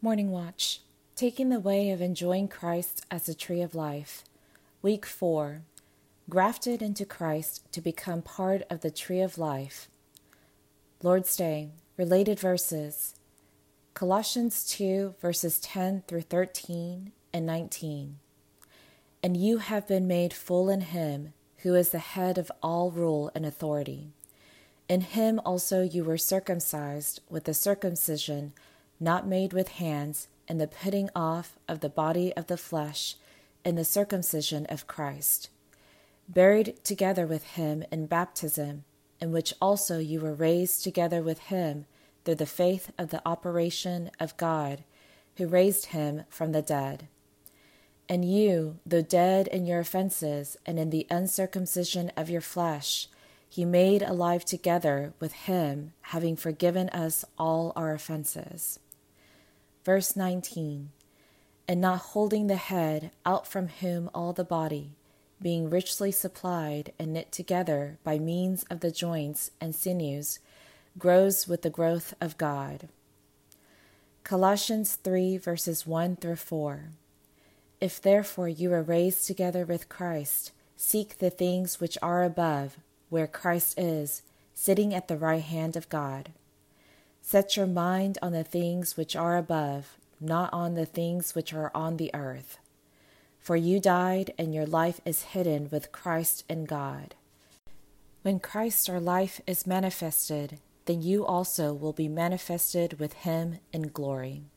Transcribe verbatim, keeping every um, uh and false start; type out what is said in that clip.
Morning Watch, Taking the Way of Enjoying Christ as a Tree of Life. Week four, Grafted into Christ to become part of the Tree of Life. Lord's Day, related verses, Colossians two, verses ten through thirteen and nineteen. And you have been made full in him, who is the head of all rule and authority. In him also you were circumcised with the circumcision not made with hands, in the putting off of the body of the flesh, in the circumcision of Christ, buried together with him in baptism, in which also you were raised together with him through the faith of the operation of God, who raised him from the dead. And you, though dead in your offenses and in the uncircumcision of your flesh, he made alive together with him, having forgiven us all our offenses. Verse nineteen, and not holding the head, out from whom all the body, being richly supplied and knit together by means of the joints and sinews, grows with the growth of God. Colossians three, verses one through four. If therefore you are raised together with Christ, seek the things which are above, where Christ is, sitting at the right hand of God. Set your mind on the things which are above, not on the things which are on the earth. For you died, and your life is hidden with Christ in God. When Christ our life is manifested, then you also will be manifested with him in glory.